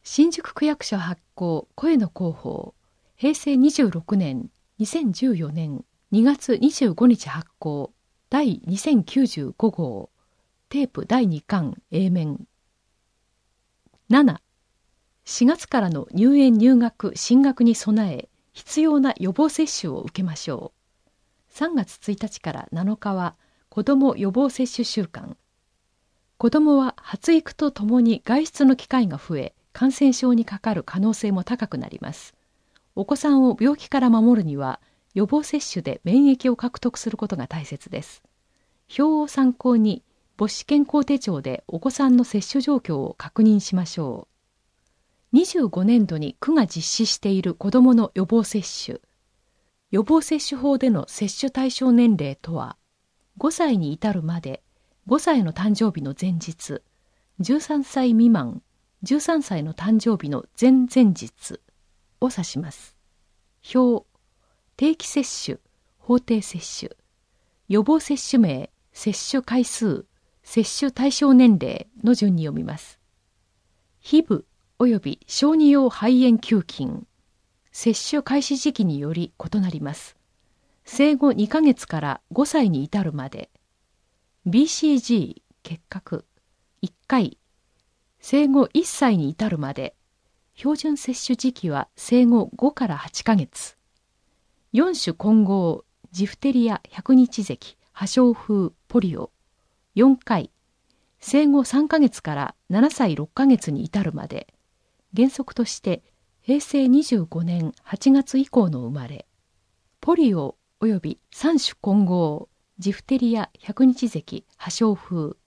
新宿区役所発行声の広報、平成26年、2014年2月25日発行、第2095号、テープ第2巻 A 面。7、4月からの入園入学進学に備え、必要な予防接種を受けましょう。3月1日から7日は、子ども予防接種週間。子どもは発育とともに外出の機会が増え、感染症にかかる可能性も高くなります。お子さんを病気から守るには、予防接種で免疫を獲得することが大切です。表を参考に、母子健康手帳でお子さんの接種状況を確認しましょう。25年度に区が実施している子どもの予防接種。予防接種法での接種対象年齢とは、5歳に至るまで、5歳の誕生日の前日、13歳未満、13歳の誕生日の前々日を指します。表、定期接種、法定接種、予防接種名、接種回数、接種対象年齢の順に読みます。皮膚及び小児用肺炎球菌、接種開始時期により異なります。生後2ヶ月から5歳に至るまで、BCG 結核1回、生後1歳に至るまで、標準接種時期は生後5から8ヶ月。4種混合、ジフテリア100日咳、破傷風、ポリオ4回、生後3ヶ月から7歳6ヶ月に至るまで、原則として平成25年8月以降の生まれ、ポリオ及び3種混合、ジフテリア100日咳、破傷風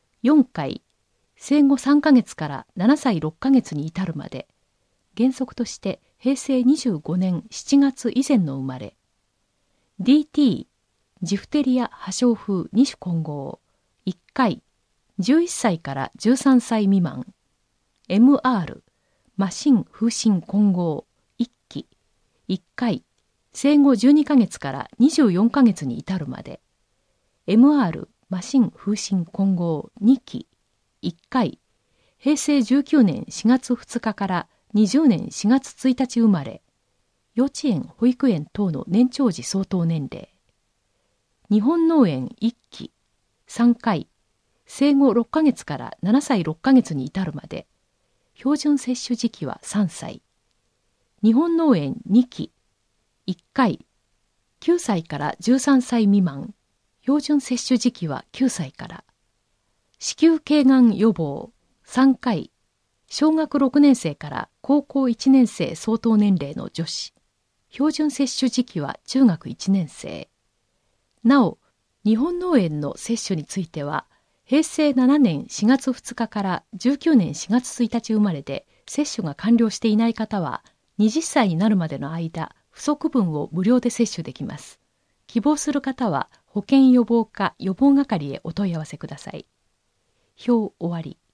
4回、生後3ヶ月から7歳6ヶ月に至るまで、原則として平成25年7月以前の生まれ、DT、ジフテリア破傷風2種混合、1回、11歳から13歳未満、MR、麻疹風疹混合、1期、1回、生後12ヶ月から24ヶ月に至るまで、MR、麻疹風疹混合2期、1回、平成19年4月2日から20年4月1日生まれ、幼稚園・保育園等の年長児相当年齢。日本脳炎1期、3回、生後6ヶ月から7歳6ヶ月に至るまで、標準接種時期は3歳。日本脳炎2期、1回、9歳から13歳未満、標準接種時期は9歳から。子宮頸がん予防3回、小学6年生から高校1年生相当年齢の女子。標準接種時期は中学1年生。なお、日本脳炎の接種については、平成7年4月2日から19年4月1日生まれで接種が完了していない方は、20歳になるまでの間、不足分を無料で接種できます。希望する方は、保健予防課予防係へお問い合わせください。表終わり。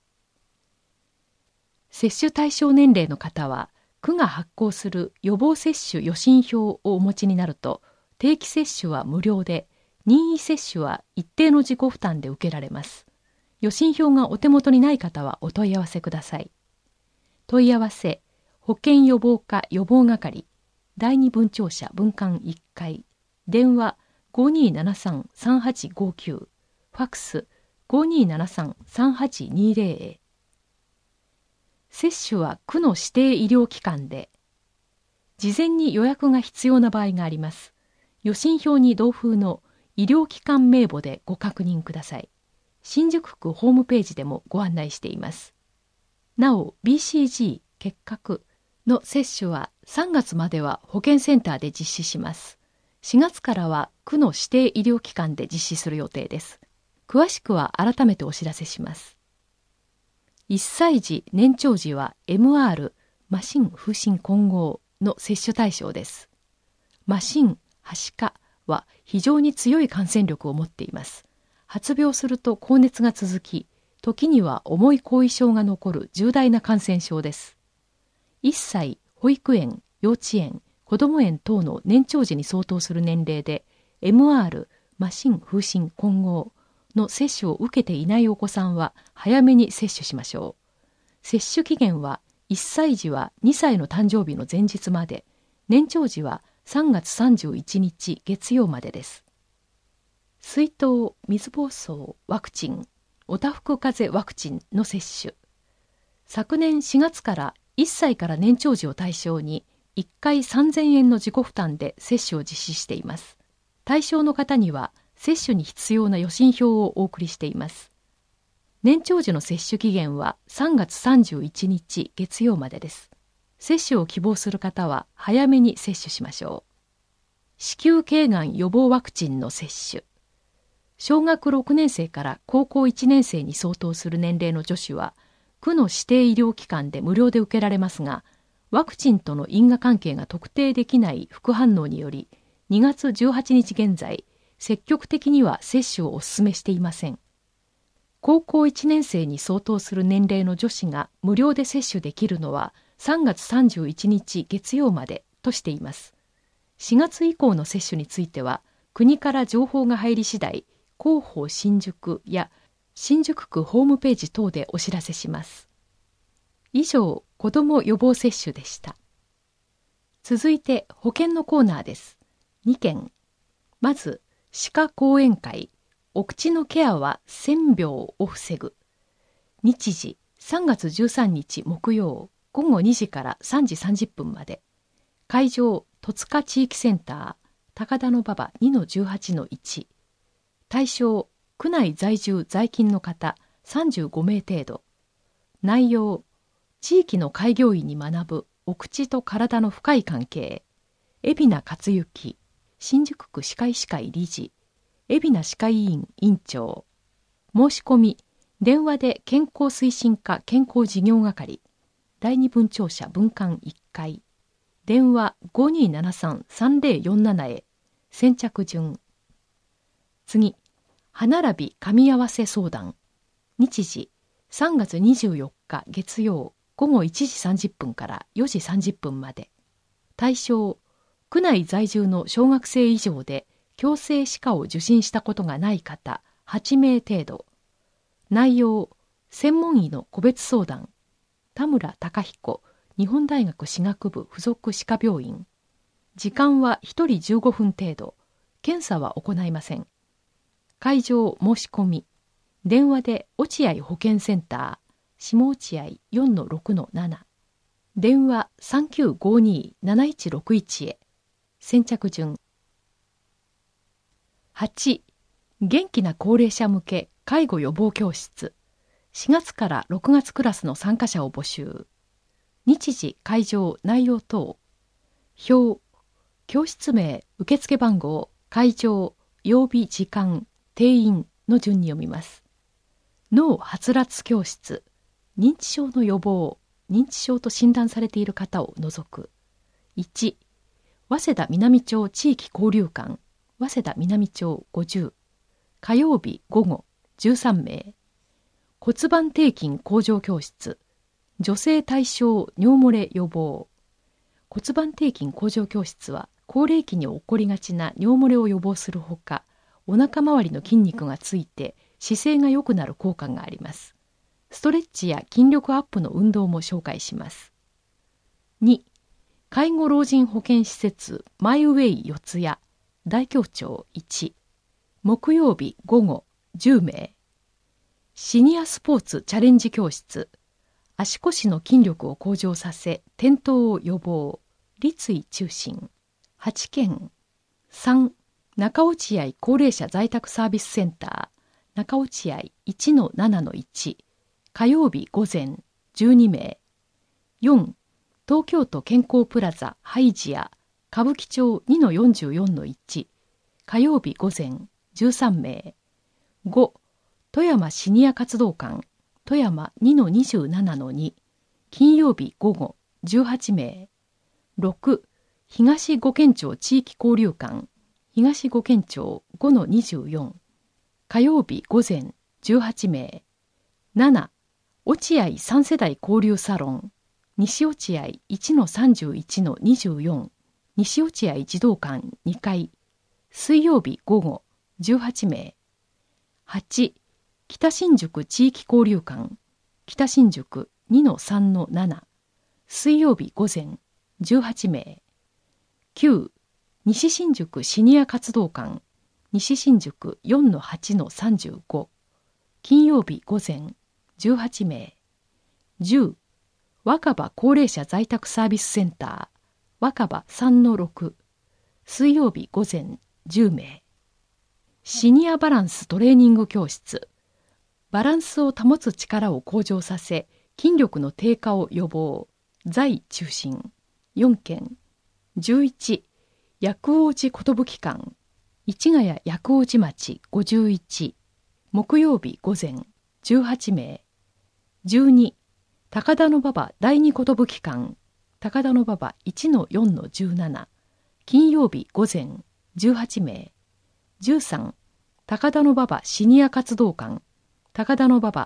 接種対象年齢の方は、区が発行する予防接種予診票をお持ちになると、定期接種は無料で、任意接種は一定の自己負担で受けられます。予診票がお手元にない方はお問い合わせください。問い合わせ、保健予防課予防係、第二分庁舎分館1階、電話5273-3859、ファックス5273-3820へ。接種は区の指定医療機関で、事前に予約が必要な場合があります。予診票に同封の医療機関名簿でご確認ください。新宿区ホームページでもご案内しています。なお、BCG 結核の接種は3月までは保健センターで実施します。4月からは区の指定医療機関で実施する予定です。詳しくは改めてお知らせします。1歳児、年長児は MR、麻疹風疹混合の接種対象です。麻疹、はしかは非常に強い感染力を持っています。発病すると高熱が続き、時には重い後遺症が残る重大な感染症です。1歳、保育園、幼稚園、子ども園等の年長児に相当する年齢で、MR、麻疹風疹混合の接種を受けていないお子さんは早めに接種しましょう。接種期限は 1歳児は2歳の誕生日の前日まで、年長児は3月31日月曜までです。水痘、水疱瘡ワクチン、おたふく風邪ワクチンの接種。昨年4月から1歳から年長児を対象に1回3000円の自己負担で接種を実施しています。対象の方には接種に必要な予診票をお送りしています。年長児の接種期限は3月31日月曜までです。接種を希望する方は早めに接種しましょう。子宮頸がん予防ワクチンの接種。小学6年生から高校1年生に相当する年齢の女子は、区の指定医療機関で無料で受けられますが、ワクチンとの因果関係が特定できない副反応により、2月18日現在、積極的には接種をお勧めしていません。高校1年生に相当する年齢の女子が無料で接種できるのは3月31日月曜までとしています。4月以降の接種については、国から情報が入り次第、広報新宿や新宿区ホームページ等でお知らせします。以上、子ども予防接種でした。続いて保険のコーナーです。2件。まず、歯科講演会、お口のケアは1000病を防ぐ。日時、3月13日木曜、午後2時から3時30分まで。会場、戸塚地域センター、高田馬場 2-18-1。対象、区内在住在勤の方35名程度。内容、地域の開業医に学ぶお口と体の深い関係。海老名克行、新宿区歯科医師会理事、海老名歯科医院院長。申し込み、電話で健康推進課健康事業係。第二分庁舎分館1階。電話 5273-3047 へ。先着順。次、歯並び噛み合わせ相談。日時、3月24日月曜午後1時30分から4時30分まで。対象、区内在住の小学生以上で矯正歯科を受診したことがない方8名程度。内容、専門医の個別相談。田村隆彦、日本大学歯学部附属歯科病院。時間は1人15分程度。検査は行いません。会場申し込み。電話で落合保健センター、下落合 4-6-7。電話 3952-7161 へ。先着順。8. 元気な高齢者向け介護予防教室。4月から6月クラスの参加者を募集。日時、会場、内容等。表、教室名、受付番号、会場、曜日、時間、定員の順に読みます。脳はつらつ教室。認知症の予防、認知症と診断されている方を除く。1. 早稲田南町地域交流館、早稲田南町50。火曜日午後13名。骨盤底筋向上教室。女性対象尿漏れ予防。骨盤底筋向上教室は、高齢期に起こりがちな尿漏れを予防するほか、お腹周りの筋肉がついて姿勢が良くなる効果があります。ストレッチや筋力アップの運動も紹介します。2. 介護老人保健施設マイウェイ四谷大京町1。木曜日午後10名。シニアスポーツチャレンジ教室。足腰の筋力を向上させ、転倒を予防。立位中心。8件。3. 中落合高齢者在宅サービスセンター。中落合 1-7-1。火曜日午前12名。4. 東京都健康プラザハイジア歌舞伎町 2-44-1。火曜日午前13名。5. 富山シニア活動館富山 2-27-2。金曜日午後18名。6. 東五軒町地域交流館東五軒町 5-24。火曜日午前18名。7. 落合3世代交流サロン西落合 1-31-24。西落合児童館2階。水曜日午後18名。8. 北新宿地域交流館北新宿 2-3-7。 水曜日午前18名。9、西新宿シニア活動館、西新宿 4-8-35、金曜日午前18名。10、若葉高齢者在宅サービスセンター、若葉 3-6、水曜日午前10名。シニアバランストレーニング教室、バランスを保つ力を向上させ、筋力の低下を予防、在中心、4件。11、薬王寺寿館、市ヶ谷薬王寺町51、木曜日午前18名。12、高田馬場第二寿館、高田馬場 1-4-17、金曜日午前18名。13、高田馬場シニア活動館、高田馬場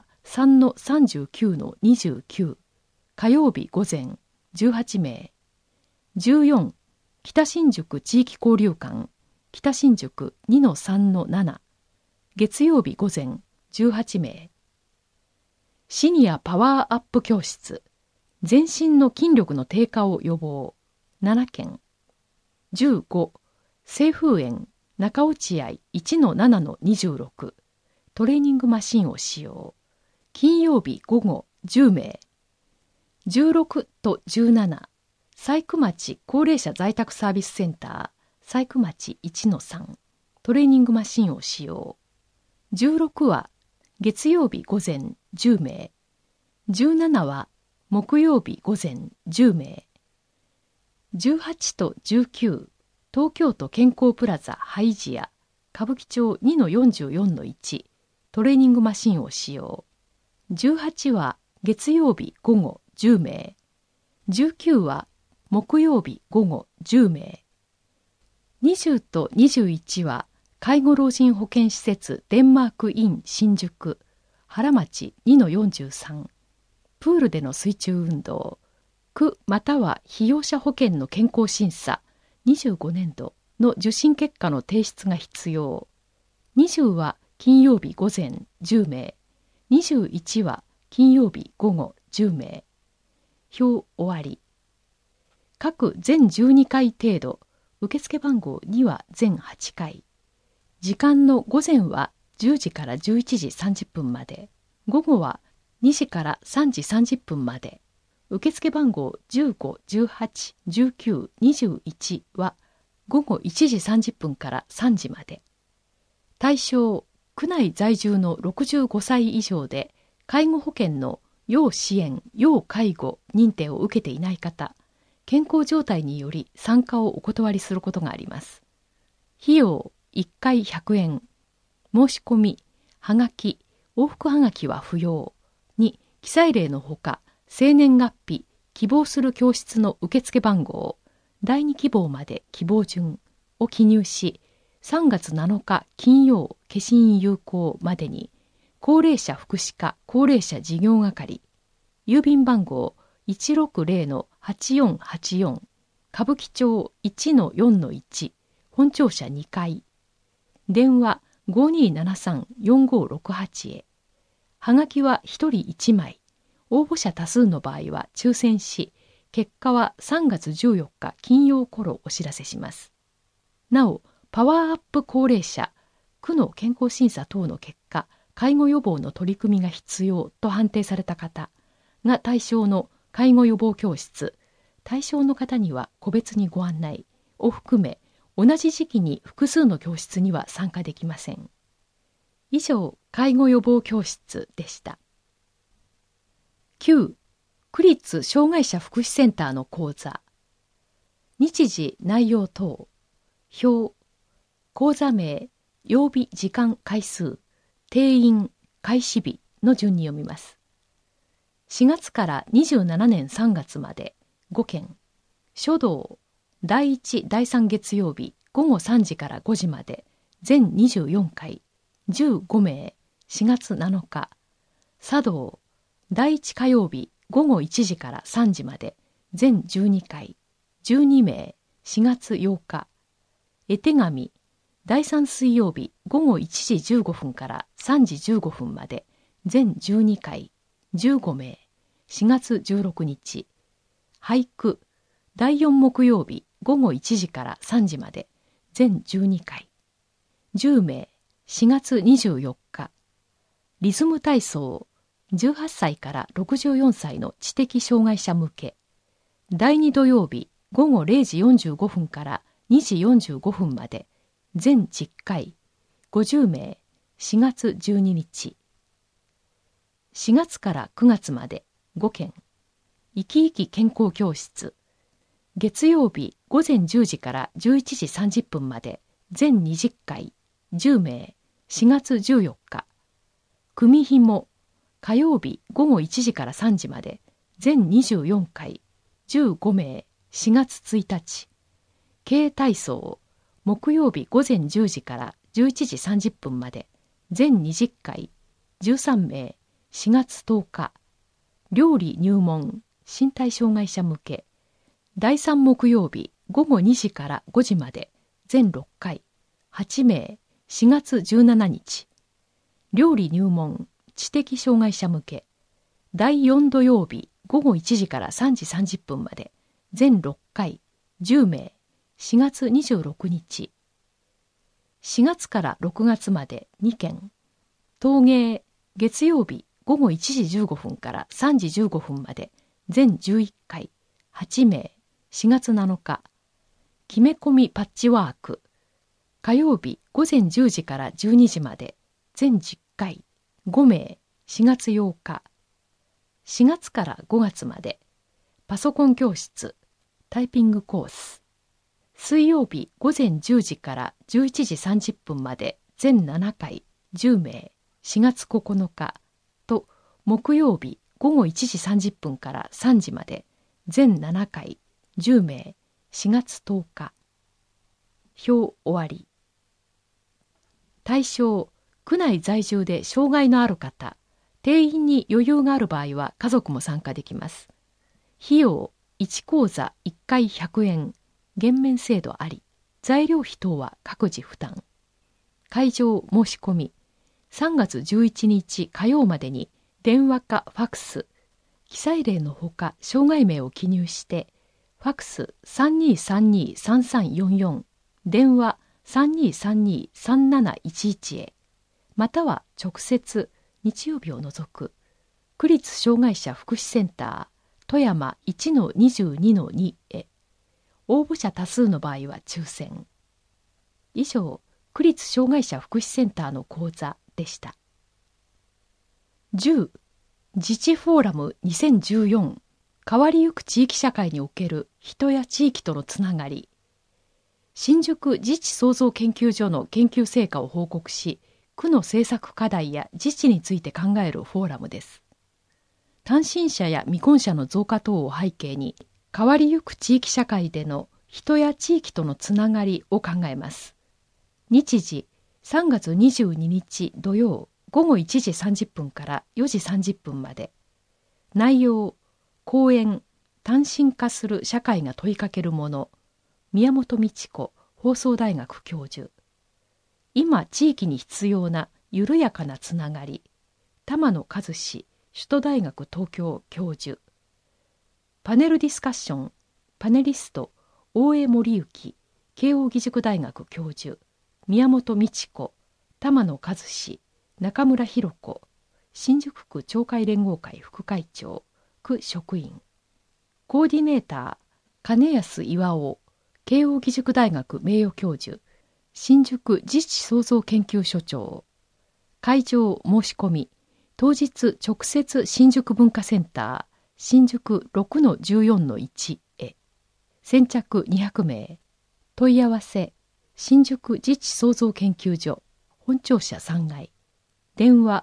3-39-29、火曜日午前18名。14、北新宿地域交流館、北新宿 2-3-7、月曜日午前18名。シニアパワーアップ教室、全身の筋力の低下を予防、7件。15、清風園中落合 1-7-26、トレーニングマシンを使用、金曜日午後10名。16と17、佐久町高齢者在宅サービスセンター、佐久町 1-3、トレーニングマシンを使用。16は月曜日午前10名。17は木曜日午前10名。18と19、東京都健康プラザハイジア、歌舞伎町 2-44-1、トレーニングマシンを使用。18は月曜日午後10名。19は木曜日午後10名。20と21は介護老人保健施設デンマークイン新宿原町 2-43、プールでの水中運動、区または被用者保険の健康審査25年度の受診結果の提出が必要。20は金曜日午前10名。21は金曜日午後10名。表終わり。各全12回程度、受付番号2は全8回。時間の午前は10時から11時30分まで、午後は2時から3時30分まで。受付番号15、18、19、21は午後1時30分から3時まで。対象、区内在住の65歳以上で、介護保険の要支援・要介護認定を受けていない方、健康状態により参加をお断りすることがあります。費用1回100円。申し込み、はがき、往復はがきは不要。に、記載例のほか、生年月日、希望する教室の受付番号、第2希望まで希望順を記入し、3月7日金曜消印有効までに、高齢者福祉課高齢者事業係、郵便番号 160-8484、歌舞伎町 1-4-1、本庁舎2階、電話 5273-4568 へ。はがきは1人1枚。応募者多数の場合は抽選し、結果は3月14日金曜頃お知らせします。なお、パワーアップ高齢者、区の健康審査等の結果、介護予防の取り組みが必要と判定された方が対象の介護予防教室、対象の方には個別にご案内を含め、同じ時期に複数の教室には参加できません。以上、介護予防教室でした。9、区立障害者福祉センターの講座。日時、内容等。表、講座名、曜日、時間、回数、定員、開始日の順に読みます。4月から27年3月まで5件。初動、第1、第3月曜日午後3時から5時まで全24回、15名、4月7日。茶道、第1火曜日午後1時から3時まで全12回、12名、4月8日。絵手紙、第3水曜日午後1時15分から3時15分まで全12回、15名、4月16日。 俳句、第4木曜日午後1時から3時まで、全12回。10名、4月24日。リズム体操、18歳から64歳の知的障害者向け。第2土曜日午後0時45分から2時45分まで、全10回。50名、4月12日。4月から9月まで5件。生き生き健康教室。月曜日午前10時から11時30分まで、全20回。10名、4月14日。組紐。火曜日午後1時から3時まで、全24回。15名、4月1日。軽体操。木曜日午前10時から11時30分まで、全20回。13名、4月10日。料理入門。身体障害者向け。第3木曜日午後2時から5時まで、全6回。8名、4月17日。料理入門。知的障害者向け。第4土曜日午後1時から3時30分まで、全6回。10名、4月26日。4月から6月まで2件。陶芸。月曜日午後1時15分から3時15分まで、全11回。8名、4月7日。決め込みパッチワーク。火曜日午前10時から12時まで、全10回。5名、4月8日。4月から5月まで、パソコン教室、タイピングコース。水曜日午前10時から11時30分まで、全7回。10名、4月9日。と、木曜日午後1時30分から3時まで、全7回。10名、4月10日。表終わり。対象、区内在住で障害のある方、定員に余裕がある場合は家族も参加できます。費用、1講座1回100円、減免制度あり、材料費等は各自負担。会場申し込み、3月11日火曜までに電話かファクス、記載例のほか障害名を記入して、ファクス 3232-3344、電話 3232-3711 へ、または直接日曜日を除く区立障害者福祉センター富山 1-22-2 へ。応募者多数の場合は抽選。以上、区立障害者福祉センターの講座でした。10、自治フォーラム2014、変わりゆく地域社会における人や地域とのつながり。新宿自治創造研究所の研究成果を報告し、区の政策課題や自治について考えるフォーラムです。単身者や未婚者の増加等を背景に、変わりゆく地域社会での人や地域とのつながりを考えます。日時、3月22日土曜午後1時30分から4時30分まで。内容、講演、単身化する社会が問いかけるもの。宮本道子、放送大学教授。今地域に必要な緩やかなつながり。玉野和志、首都大学東京教授。パネルディスカッション、パネリスト、大江森幸、慶應義塾大学教授。宮本道子、玉野和志、中村弘子、新宿区町会連合会副会長、区職員。コーディネーター、金安巌、慶應義塾大学名誉教授、新宿自治創造研究所長。会場申し込み、当日直接新宿文化センター、新宿 6-14-1 へ。先着200名。問い合わせ、新宿自治創造研究所、本庁舎3階。電話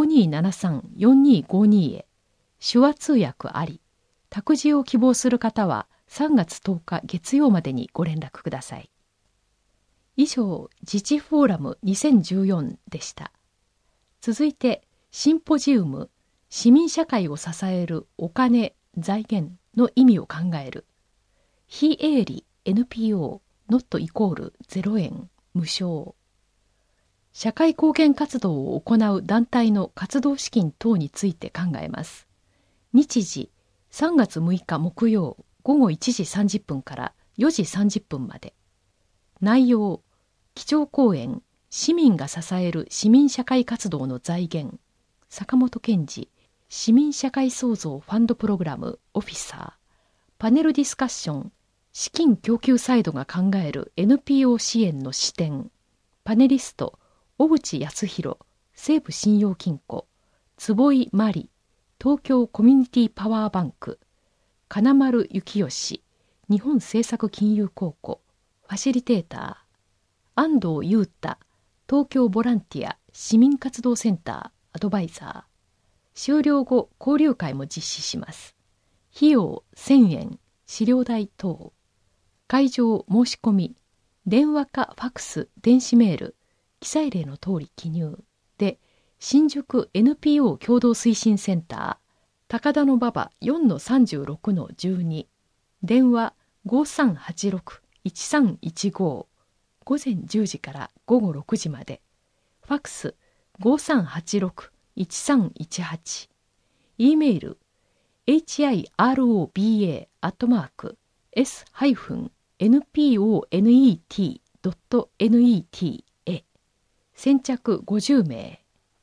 5273-4252 へ。手話通訳あり。託児を希望する方は3月10日月曜までにご連絡ください。以上、自治フォーラム2014でした。続いて、シンポジウム、市民社会を支えるお金、財源の意味を考える。非営利 NPO not イコール0円無償。社会貢献活動を行う団体の活動資金等について考えます。日時、3月6日木曜午後1時30分から4時30分まで。内容、基調講演、市民が支える市民社会活動の財源、坂本健二、市民社会創造ファンドプログラムオフィサー。パネルディスカッション、資金供給サイドが考える NPO 支援の視点。パネリスト、小渕康弘、西武信用金庫、坪井真理、東京コミュニティパワーバンク、金丸幸義、日本政策金融公庫、ファシリテーター、安藤裕太、東京ボランティア市民活動センターアドバイザー。終了後、交流会も実施します。費用1000円、資料代等。会場申し込み、電話かファクス、電子メール、記載例の通り記入で、新宿 NPO 共同推進センター、高田馬場 4-36-12、電話5386-1315、午前10時から午後6時まで、ファクス5386-1318、E メール、hirob-s-nponet.net へ。先着50名。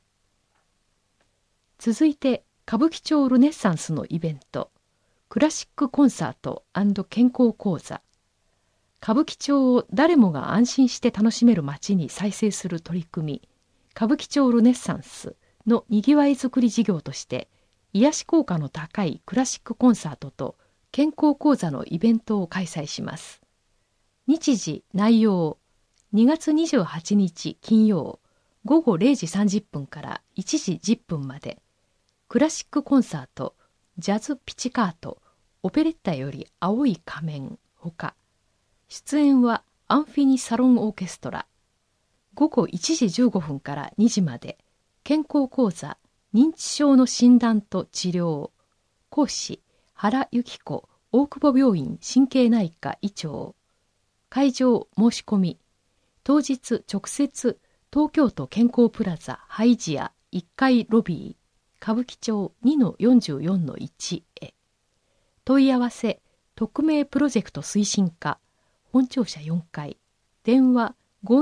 続いて、歌舞伎町ルネッサンスのイベント、クラシックコンサート&健康講座。歌舞伎町を誰もが安心して楽しめる街に再生する取り組み、歌舞伎町ルネッサンスのにぎわいづくり事業として、癒し効果の高いクラシックコンサートと健康講座のイベントを開催します。日時、内容、2月28日金曜、午後0時30分から1時10分まで、クラシックコンサート、ジャズピチカート、オペレッタより青い仮面ほか、出演はアンフィニサロンオーケストラ。午後1時15分から2時まで、健康講座、認知症の診断と治療。講師、原由紀子、大久保病院神経内科医長。会場申し込み。当日直接、東京都健康プラザハイジア1階ロビー、歌舞伎町 2-44-1 へ。問い合わせ、匿名プロジェクト推進課、本庁舎4階、電話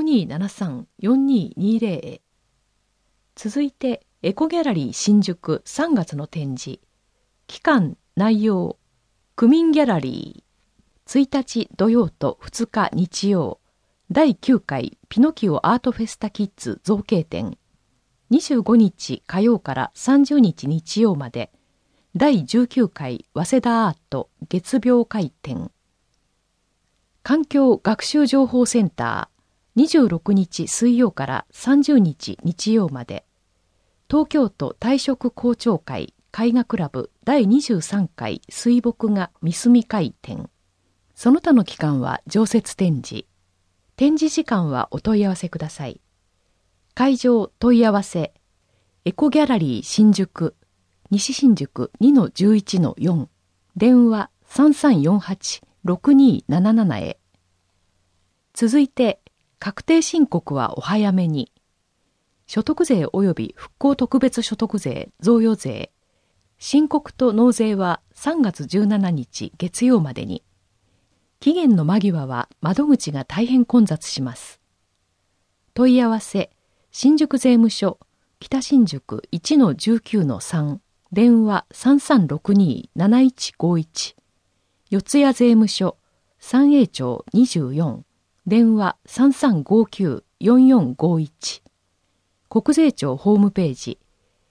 5273-4220 へ。続いて、エコギャラリー新宿3月の展示。期間、内容、区民ギャラリー。1日土曜と2日日曜。第9回ピノキオアートフェスタキッズ造形展。25日火曜から30日日曜まで。第19回早稲田アート月病会展。環境学習情報センター、26日水曜から30日日曜まで。東京都退職校長会絵画クラブ第23回水墨画三隅会展。その他の期間は常設展示。展示時間はお問い合わせください。会場問い合わせ。エコギャラリー新宿、西新宿 2-11-4。電話3348-6277へ。続いて、確定申告はお早めに。所得税及び復興特別所得税、贈与税。申告と納税は3月17日月曜までに。期限の間際は窓口が大変混雑します。問い合わせ、新宿税務署、北新宿 1-19-3。電話 3362-7151。四谷税務署、三栄町24。電話 3359-4451。国税庁ホームページ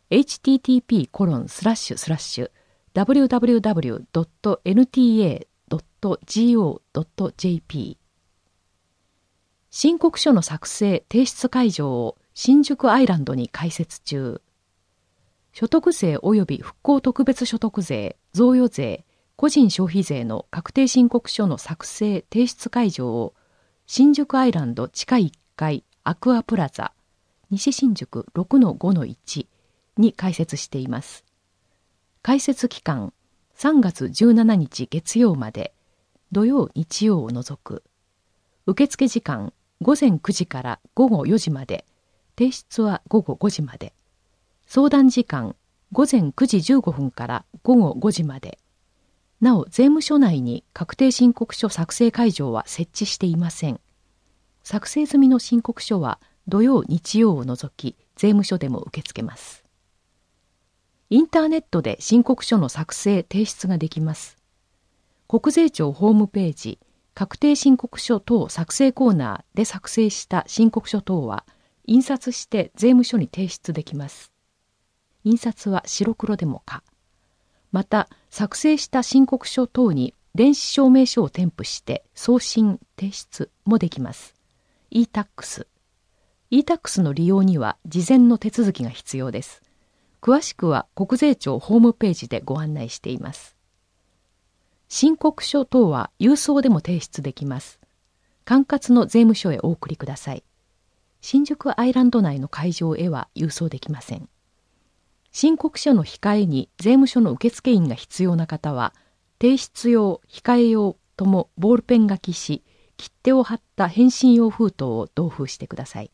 http://www.nta.go.jp。 申告書の作成・提出会場を新宿アイランドに開設中。所得税及び復興特別所得税、贈与税、個人消費税の確定申告書の作成・提出会場を新宿アイランド地下1階アクアプラザ西新宿 6-5-1 に開設しています。開設期間3月17日月曜まで、土曜日曜を除く。受付時間午前9時から午後4時まで、提出は午後5時まで。相談時間午前9時15分から午後5時まで。 なお、税務署内に確定申告書作成会場は設置していません。作成済みの申告書は土曜、日曜を除き、税務署でも受け付けます。インターネットで申告書の作成・提出ができます。国税庁ホームページ、確定申告書等作成コーナーで作成した申告書等は、印刷して税務署に提出できます。印刷は白黒でも可。また、作成した申告書等に電子証明書を添付して送信・提出もできます。e-tax。e-tax の利用には事前の手続きが必要です。詳しくは国税庁ホームページでご案内しています。申告書等は郵送でも提出できます。管轄の税務署へお送りください。新宿アイランド内の会場へは郵送できません。申告書の控えに税務署の受付員が必要な方は、提出用、控え用ともボールペン書きし、切手を貼った返信用封筒を同封してください。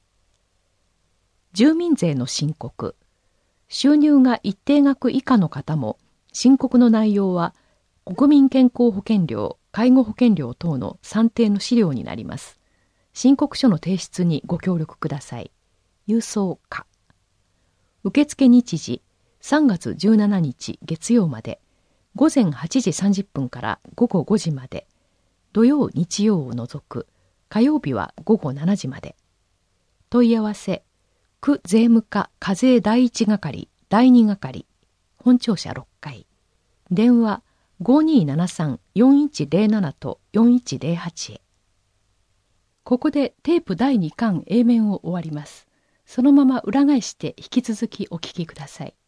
住民税の申告。収入が一定額以下の方も、申告の内容は、国民健康保険料、介護保険料等の算定の資料になります。申告書の提出にご協力ください。郵送可。受付日時、3月17日月曜まで、午前8時30分から午後5時まで、土曜日曜を除く、火曜日は午後7時まで。問い合わせ、区税務課課税第1係、第2係、本庁舎6階。電話、5273-4107と4108へ。ここでテープ第2巻 A 面を終わります。そのまま裏返して引き続きお聞きください。